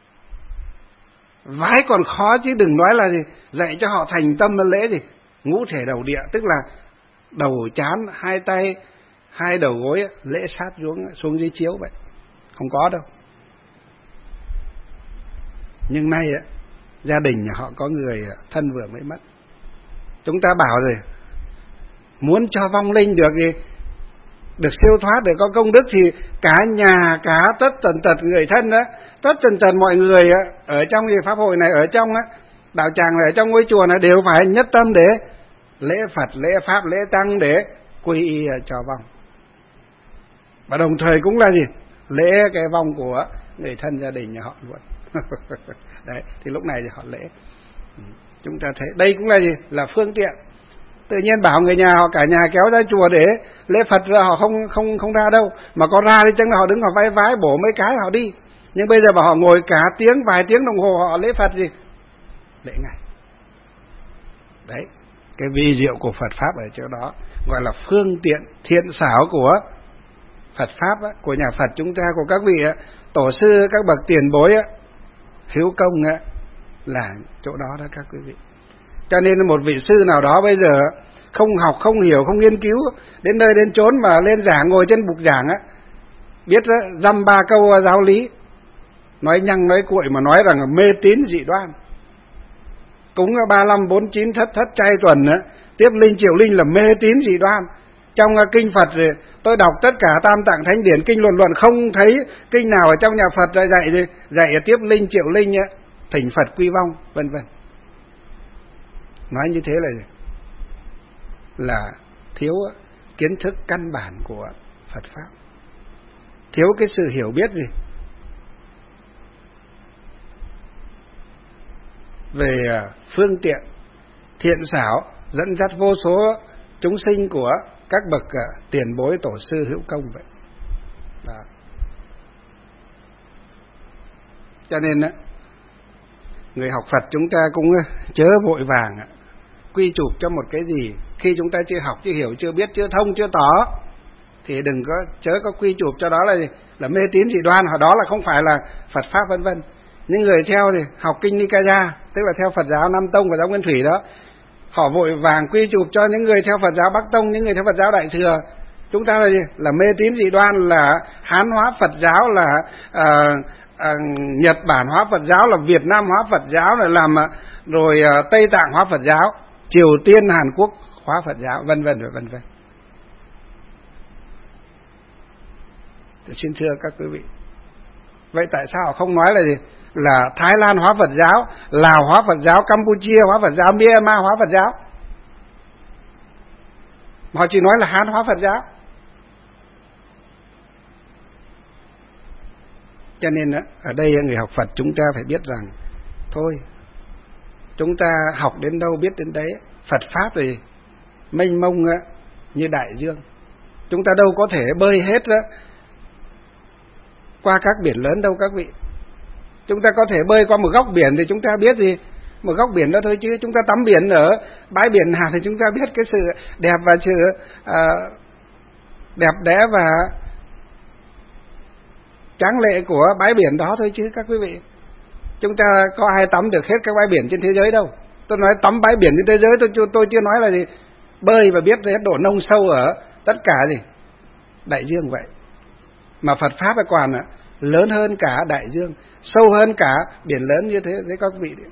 Speaker 1: vái còn khó chứ đừng nói là gì dạy cho họ thành tâm là lễ gì, ngũ thể đầu địa, tức là đầu trán, hai tay, hai đầu gối lễ sát xuống dưới chiếu vậy, không có đâu. Nhưng nay gia đình nhà họ có người thân vừa mới mất, chúng ta bảo rồi muốn cho vong linh được gì, được siêu thoát, để có công đức, thì cả nhà, cả tất tần tật người thân đó, tất tần tật mọi người ở trong pháp hội này, ở trong đạo tràng này, ở trong ngôi chùa này đều phải nhất tâm để lễ Phật, lễ Pháp, lễ Tăng để quy y cho vong. Và đồng thời cũng là gì, lễ cái vong của người thân gia đình nhà họ luôn. Đấy, thì lúc này thì họ lễ. Chúng ta thấy đây cũng là gì, là phương tiện. Tự nhiên bảo người nhà họ cả nhà kéo ra chùa để lễ Phật ra, họ không ra đâu, mà có ra đi chăng là họ đứng họ vái vái bổ mấy cái họ đi. Nhưng bây giờ bảo họ ngồi cả tiếng, vài tiếng đồng hồ họ lễ Phật gì, lễ ngày. Đấy, cái vi diệu của Phật pháp ở chỗ đó, gọi là phương tiện thiện xảo của Phật pháp của nhà Phật chúng ta, của các vị tổ sư, các bậc tiền bối hữu công là chỗ đó đó các quý vị. Cho nên một vị sư nào đó bây giờ không học, không hiểu, không nghiên cứu, đến nơi đến chốn mà lên giảng, ngồi trên bục giảng biết dăm ba câu giáo lý, nói nhăng nói cuội mà nói rằng là mê tín dị đoan, cúng 35 49 thất chay tuần tiếp linh triệu linh là mê tín dị đoan. Trong kinh Phật thì tôi đọc tất cả tam tạng thánh điển, kinh luận luận, không thấy kinh nào ở trong nhà Phật dạy tiếp linh triệu linh thỉnh Phật quy vong vân vân. Nói như thế là thiếu kiến thức căn bản của Phật pháp, thiếu cái sự hiểu biết gì về phương tiện thiện xảo dẫn dắt vô số chúng sinh của các bậc tiền bối tổ sư hữu công vậy. Đó. Cho nên người học Phật chúng ta cũng chớ vội vàng quy chụp cho một cái gì khi chúng ta chưa học, chưa hiểu, chưa biết, chưa thông, chưa tỏ, thì đừng có chớ có quy chụp cho đó là mê tín dị đoan, hoặc đó là không phải là Phật pháp vân vân. Những người theo thì học kinh Nikaya, tức là theo Phật giáo Nam Tông và giáo Nguyên Thủy đó, họ vội vàng quy chụp cho những người theo Phật giáo Bắc Tông, những người theo Phật giáo Đại Thừa. Chúng ta là gì? Là mê tín dị đoan, là Hán hóa Phật giáo, là Nhật Bản hóa Phật giáo, là Việt Nam hóa Phật giáo, là làm rồi Tây Tạng hóa Phật giáo, Triều Tiên, Hàn Quốc hóa Phật giáo, vân vân và vân vân. Xin thưa các quý vị, vậy tại sao họ không nói là gì? Là Thái Lan hóa Phật giáo, Lào hóa Phật giáo, Campuchia hóa Phật giáo, Myanmar hóa Phật giáo. Họ chỉ nói là Hán hóa Phật giáo. Cho nên ở đây người học Phật chúng ta phải biết rằng thôi, chúng ta học đến đâu biết đến đấy. Phật pháp thì mênh mông như đại dương, chúng ta đâu có thể bơi hết qua các biển lớn đâu các vị. Chúng ta có thể bơi qua một góc biển thì chúng ta biết gì, một góc biển đó thôi, chứ chúng ta tắm biển ở bãi biển nào thì chúng ta biết cái sự đẹp và sự đẹp đẽ và tráng lệ của bãi biển đó thôi chứ các quý vị. Chúng ta có ai tắm được hết các bãi biển trên thế giới đâu. Tôi nói tắm bãi biển trên thế giới, tôi chưa nói là gì bơi và biết hết độ nông sâu ở tất cả gì đại dương vậy. Mà Phật pháp là còn lớn hơn cả đại dương, sâu hơn cả biển lớn như thế đấy các vị.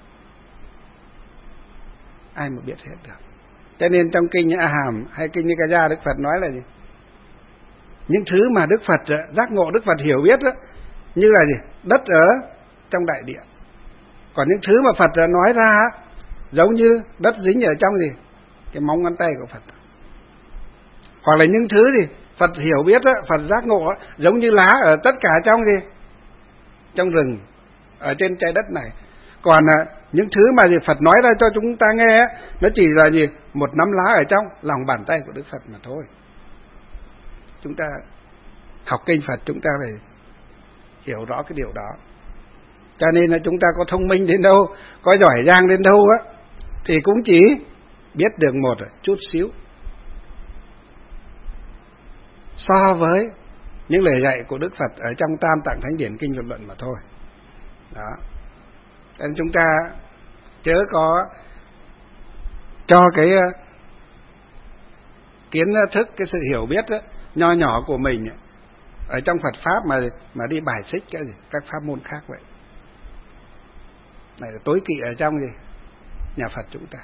Speaker 1: Ai mà biết hết được. Cho nên trong kinh A Hàm hay kinh Nikaya, Đức Phật nói là gì? Những thứ mà Đức Phật giác ngộ, Đức Phật hiểu biết đó, như là gì? Đất ở trong đại địa. Còn những thứ mà Phật nói ra giống như đất dính ở trong gì? Cái móng ngón tay của Phật. Hoặc là những thứ gì Phật hiểu biết đó, Phật giác ngộ đó, giống như lá ở tất cả trong gì? Trong rừng, ở trên trái đất này. Còn những thứ mà gì Phật nói ra cho chúng ta nghe, nó chỉ là gì? Một nắm lá ở trong lòng bàn tay của Đức Phật mà thôi. Chúng ta học kinh Phật, chúng ta phải hiểu rõ cái điều đó. Cho nên là chúng ta có thông minh đến đâu, có giỏi giang đến đâu á, thì cũng chỉ biết được một chút xíu so với những lời dạy của Đức Phật ở trong Tam Tạng Thánh Điển Kinh Luật Luận mà thôi. Đó. Nên chúng ta chớ có cho cái kiến thức, cái sự hiểu biết đó, nho nhỏ của mình ở trong Phật pháp mà đi bài xích cái gì các pháp môn khác vậy. Này là tối kỵ ở trong gì nhà Phật chúng ta.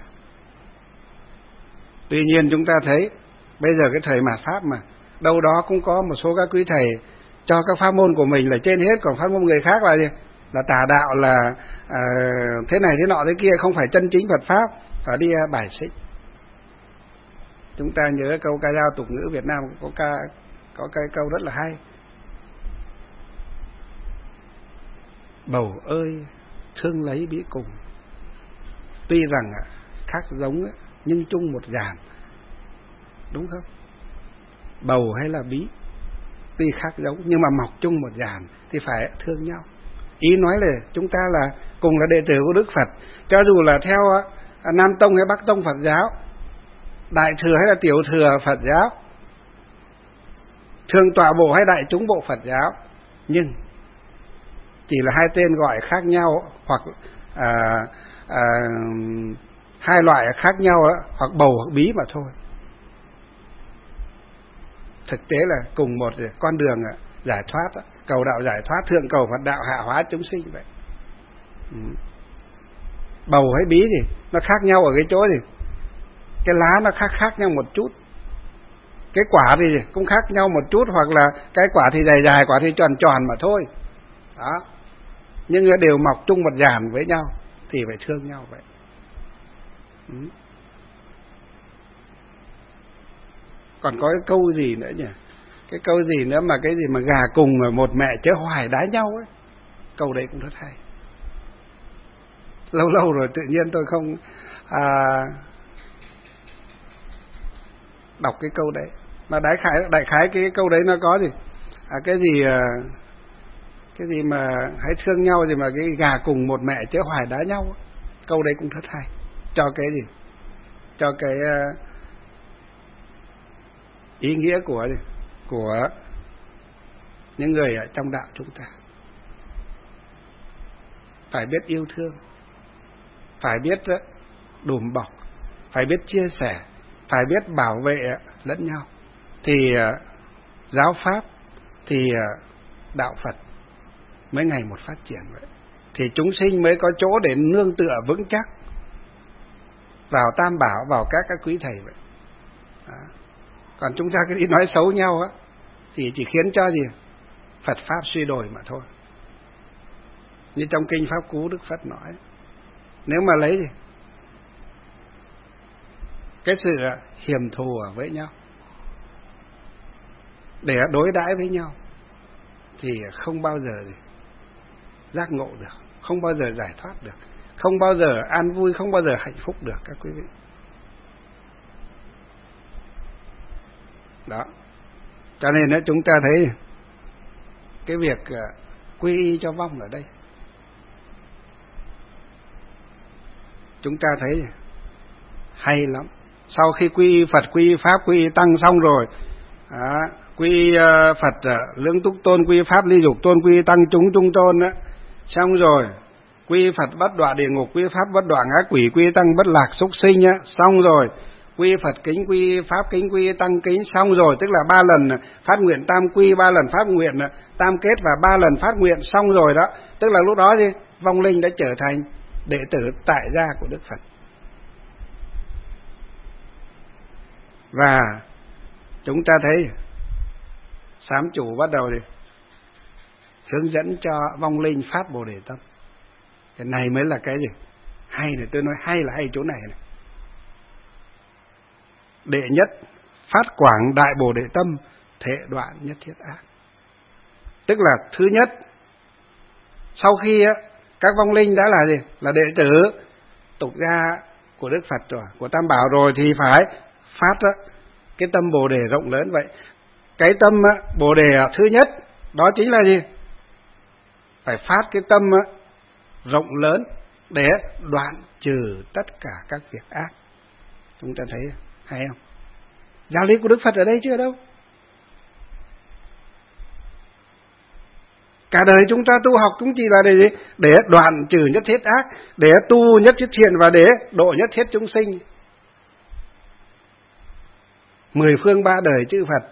Speaker 1: Tuy nhiên chúng ta thấy bây giờ cái thời mạt pháp mà đâu đó cũng có một số các quý thầy cho các pháp môn của mình là trên hết, còn pháp môn người khác là gì? Là tà đạo, là thế này thế nọ thế kia, không phải chân chính Phật pháp, phải đi bài xích. Chúng ta nhớ câu ca dao tục ngữ Việt Nam có cái câu rất là hay: bầu ơi thương lấy bí cùng. Tuy rằng khác giống nhưng chung một dàn, đúng không? Bầu hay là bí tuy khác giống nhưng mà mọc chung một dàn thì phải thương nhau. Ý nói là chúng ta là cùng là đệ tử của Đức Phật, cho dù là theo Nam Tông hay Bắc Tông Phật giáo, Đại thừa hay là Tiểu thừa Phật giáo, Thường tọa bộ hay Đại chúng bộ Phật giáo, nhưng chỉ là hai tên gọi khác nhau, hoặc hai loại khác nhau đó, hoặc bầu hoặc bí mà thôi. Thực tế là cùng một con đường giải thoát đó, cầu đạo giải thoát, thượng cầu Phật đạo, hạ hóa chúng sinh vậy. Bầu hay bí thì nó khác nhau ở cái chỗ gì? Cái lá nó khác nhau một chút, cái quả thì cũng khác nhau một chút, hoặc là cái quả thì dài dài, quả thì tròn tròn mà thôi. Đó. Nhưng đều mọc chung một dàn với nhau thì phải thương nhau vậy. Còn có cái câu gì nữa nhỉ? Cái câu gì nữa mà cái gì mà gà cùng một mẹ chớ hoài đá nhau ấy. Câu đấy cũng rất hay. Lâu lâu rồi tự nhiên tôi không đọc cái câu đấy. Mà đại khái cái câu đấy nó có gì? Cái gì mà hãy thương nhau gì mà cái gà cùng một mẹ chớ hoài đá nhau. Câu đấy cũng rất hay. Cho cái gì? Cho cái ý nghĩa của những người ở trong đạo chúng ta. Phải biết yêu thương, phải biết đùm bọc, phải biết chia sẻ, phải biết bảo vệ lẫn nhau, thì giáo pháp, thì đạo Phật mới ngày một phát triển vậy. Thì chúng sinh mới có chỗ để nương tựa vững chắc vào Tam Bảo, vào các quý thầy vậy. Đó. Còn chúng ta cứ đi nói xấu nhau á, thì chỉ khiến cho gì? Phật pháp suy đồi mà thôi. Như trong kinh Pháp Cú Đức Phật nói, nếu mà lấy gì? Cái sự hiềm thù với nhau để đối đãi với nhau thì không bao giờ giác ngộ được, không bao giờ giải thoát được, không bao giờ an vui, không bao giờ hạnh phúc được các quý vị. Đó. Cho nên chúng ta thấy cái việc quy y cho vong ở đây chúng ta thấy hay lắm. Sau khi quy y Phật, quy y Pháp, quy y Tăng xong rồi, quy y Phật Lưỡng Túc Tôn, quy y Pháp Ly Dục Tôn, quy y Tăng Chúng Trung Tôn đó, xong rồi quy y Phật bất đọa địa ngục, quy y Pháp bất đọa ngã quỷ, quy y Tăng bất lạc súc sinh á, xong rồi quy y Phật kính, quy y Pháp kính, quy y Tăng kính, xong rồi tức là 3 lần phát nguyện tam quy, 3 lần phát nguyện tam kết và 3 lần phát nguyện xong rồi đó, tức là lúc đó thì vong linh đã trở thành đệ tử tại gia của Đức Phật. Và chúng ta thấy sám chủ bắt đầu thì hướng dẫn cho vong linh phát Bồ Đề tâm. Cái này mới là cái gì hay này, tôi nói hay là hay chỗ này này. Đệ nhất phát quảng đại Bồ Đề tâm, thể đoạn nhất thiết ác. Tức là thứ nhất, sau khi các vong linh đã là gì, là đệ tử tục gia của Đức Phật rồi, của Tam Bảo rồi, thì phải phát cái tâm Bồ Đề rộng lớn vậy. Cái tâm Bồ Đề thứ nhất đó chính là gì? Phải phát cái tâm rộng lớn để đoạn trừ tất cả các việc ác. Chúng ta thấy hay không? Giáo lý của Đức Phật ở đây chưa đâu. Cả đời chúng ta tu học cũng chỉ là để gì? Để đoạn trừ nhất thiết ác, để tu nhất thiết thiện và để độ nhất thiết chúng sinh. 10 phương 3 đời chư Phật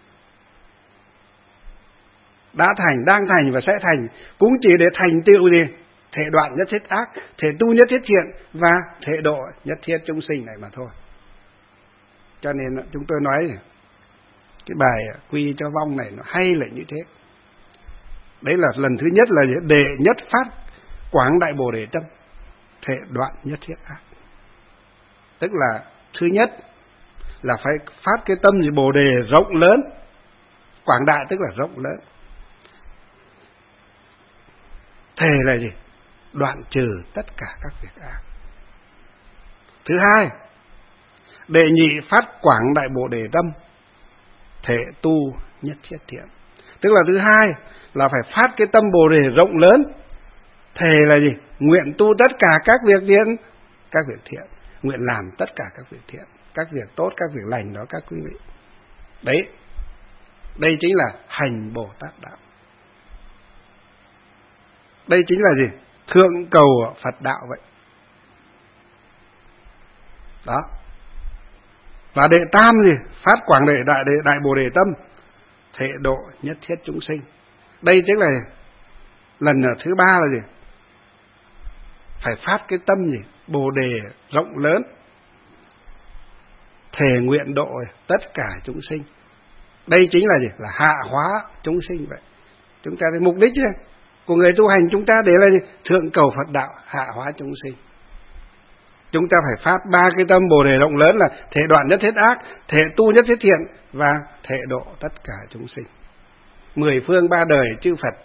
Speaker 1: đã thành, đang thành và sẽ thành cũng chỉ để thành tựu gì? Thể đoạn nhất thiết ác, thể tu nhất thiết thiện và thể độ nhất thiết chúng sinh này mà thôi. Cho nên chúng tôi nói cái bài quy cho vong này nó hay là như thế. Đấy là lần thứ nhất là đệ nhất phát quảng đại Bồ Đề tâm, thể đoạn nhất thiết ác. Tức là thứ nhất là phải phát cái tâm gì? Bồ Đề rộng lớn. Quảng đại tức là rộng lớn. Thề là gì? Đoạn trừ tất cả các việc ác. Thứ hai, đệ nhị phát quảng đại Bồ Đề tâm, thể tu nhất thiết thiện. Tức là thứ hai là phải phát cái tâm Bồ Đề rộng lớn. Thề là gì? Nguyện tu tất cả các việc thiện, các việc thiện, nguyện làm tất cả các việc thiện, các việc tốt, các việc lành đó các quý vị. Đấy, đây chính là hành Bồ Tát đạo. Đây chính là gì? Thượng cầu Phật đạo vậy. Đó. Và đệ tam gì? Phát quảng đại Bồ Đề tâm, thể độ nhất thiết chúng sinh. Đây chính là lần thứ ba là gì? Phải phát cái tâm gì? Bồ Đề rộng lớn, thể nguyện độ tất cả chúng sinh. Đây chính là gì? Là hạ hóa chúng sinh vậy. Chúng ta thấy mục đích của người tu hành chúng ta để là gì? Thượng cầu Phật đạo, hạ hóa chúng sinh. Chúng ta phải phát 3 cái tâm Bồ Đề rộng lớn là thể đoạn nhất thiết ác, thể tu nhất thiết thiện và thể độ tất cả chúng sinh. 10 phương 3 đời chư Phật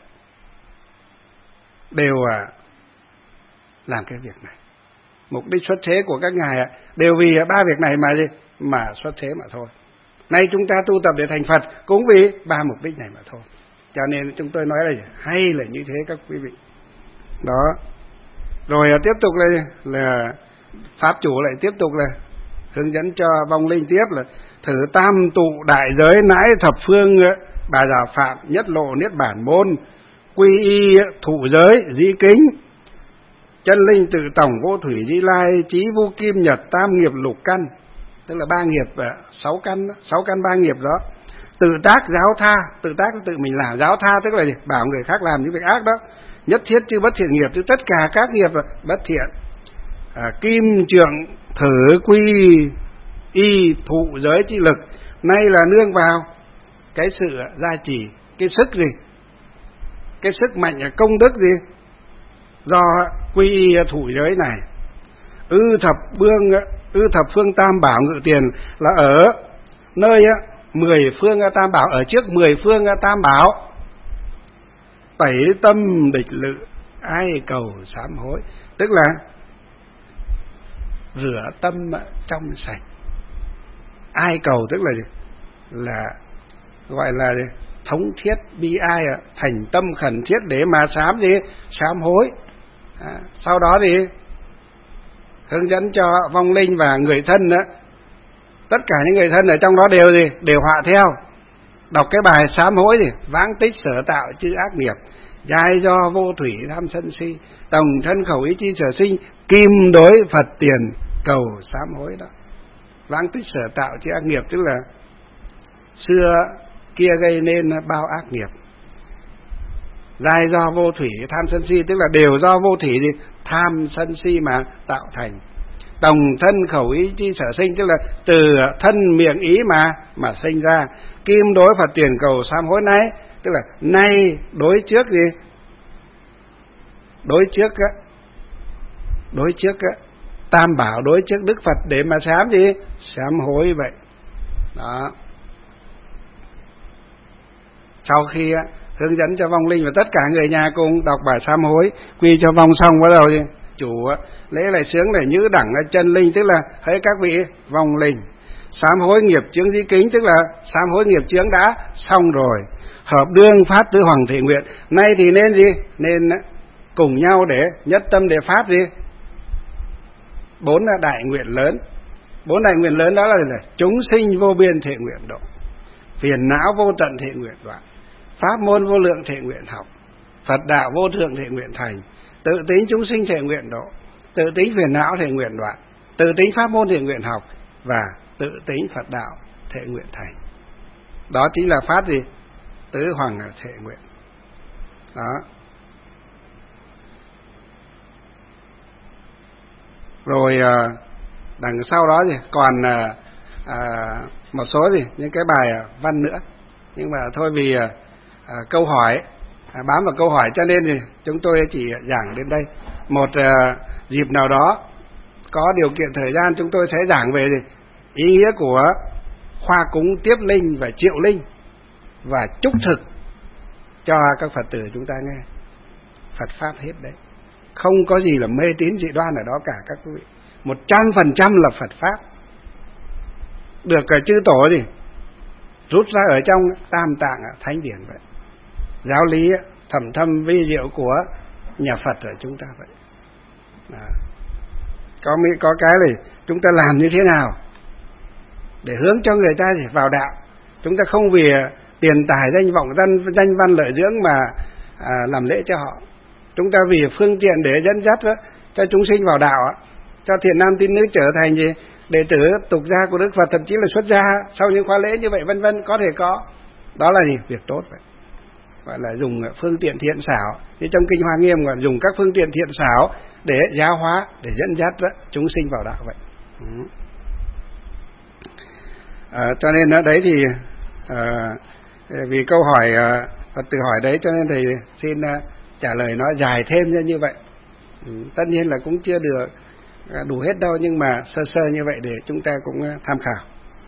Speaker 1: đều làm cái việc này. Mục đích xuất thế của các ngài đều vì 3 việc này mà xuất thế mà thôi. Nay chúng ta tu tập để thành Phật cũng vì 3 mục đích này mà thôi. Cho nên chúng tôi nói là hay là như thế các quý vị. Đó. Rồi tiếp tục là Pháp chủ lại tiếp tục là hướng dẫn cho vong linh tiếp là thử tam tụ đại giới nãi thập phương bà già phạm nhất lộ niết bản môn quy y thụ giới dĩ kính chân linh tự tổng vô thủy di lai trí vô kim nhật tam nghiệp lục căn, tức là 3 nghiệp 6 căn 3 nghiệp đó. Tự tác giáo tha, tự tác tự mình làm, giáo tha tức là gì? Bảo người khác làm những việc ác đó. Nhất thiết chứ bất thiện nghiệp, chứ tất cả các nghiệp bất thiện. Kim trượng thử quy y thụ giới chi lực, nay là nương vào cái sự gia trì, cái sức gì? Cái sức mạnh công đức gì? Do quy y thụ giới này. Ư thập phương tam bảo ngự tiền là ở nơi 10 phương tam bảo, ở trước 10 phương tam bảo. Tẩy tâm địch lự, ai cầu sám hối, tức là rửa tâm trong sạch. Ai cầu tức là gì? Là gọi là gì? Thống thiết bi ai, thành tâm khẩn thiết để mà sám gì? Sám hối. Sau đó thì hướng dẫn cho vong linh và người thân đó. Tất cả những người thân ở trong đó đều họa theo. Đọc cái bài sám hối gì, vãng tích sở tạo chư ác nghiệp, giai do vô thủy tham sân si, tổng thân khẩu ý chi sở sinh, kim đối Phật tiền cầu sám hối đó. Vãng tích sở tạo chư ác nghiệp tức là xưa kia gây nên bao ác nghiệp. Giai do vô thủy tham sân si tức là đều do vô thủy thì tham sân si mà tạo thành. Đồng thân khẩu ý chi sở sinh tức là từ thân miệng ý mà sinh ra. Kim đối Phật tiền cầu sám hối nay tức là nay đối trước gì? Đối trước Tam bảo, đối trước Đức Phật để mà sám gì? Sám hối vậy. Đó. Sau khi hướng dẫn cho vong linh và tất cả người nhà cùng đọc bài sám hối, quy cho vong xong bắt đầu gì? Chủ lễ lại sướng để nhữ đẳng chân linh tức là hỡi các vị vong linh, sám hối nghiệp chướng di kính tức là sám hối nghiệp chướng đã xong rồi, hợp đương phát tứ hoàng thị nguyện. Nay thì nên gì? Nên cùng nhau để nhất tâm để phát gì? 4 đại nguyện lớn. 4 đại nguyện lớn đó là chúng sinh vô biên thệ nguyện độ, phiền não vô tận thệ nguyện đoạn, pháp môn vô lượng thệ nguyện học, Phật đạo vô thượng thệ nguyện thành, tự tính chúng sinh thệ nguyện độ, tự tính phiền não thệ nguyện đoạn, tự tính pháp môn thệ nguyện học và tự tính Phật đạo thệ nguyện thành. Đó chính là phát gì? Tứ hoàng thệ nguyện. Đó. Rồi đằng sau đó thì còn một số những cái bài văn nữa, nhưng mà thôi vì câu hỏi bám vào câu hỏi cho nên thì chúng tôi chỉ giảng đến đây. Một dịp nào đó có điều kiện thời gian chúng tôi sẽ giảng về ý nghĩa của khoa cúng tiếp linh và triệu linh và chúc thực cho các Phật tử chúng ta nghe. Phật pháp hết đấy, không có gì là mê tín dị đoan ở đó cả các quý vị. 100% là Phật pháp, được chư tổ rút ra ở trong Tam Tạng Thánh Điển vậy. Giáo lý thẩm thâm vi diệu của nhà Phật ở chúng ta vậy. Đó. Có cái này chúng ta làm như thế nào để hướng cho người ta vào đạo. Chúng ta không vì tiền tài danh vọng danh văn lợi dưỡng mà làm lễ cho họ. Chúng ta vì phương tiện để dẫn dắt cho chúng sinh vào đạo, cho thiện nam tín nữ trở thành gì? Đệ tử tục gia của Đức Phật, thậm chí là xuất gia sau những khóa lễ như vậy vân vân, có thể có. Đó là gì? Việc tốt vậy. Gọi là dùng phương tiện thiện xảo. Như trong Kinh Hoa Nghiêm gọi dùng các phương tiện thiện xảo để giáo hóa, để dẫn dắt chúng sinh vào đạo vậy. Cho nên ở đấy thì vì câu hỏi Phật tử hỏi đấy cho nên thầy xin trả lời nó dài thêm như vậy. Tất nhiên là cũng chưa được đủ hết đâu, nhưng mà sơ sơ như vậy để chúng ta cũng tham khảo.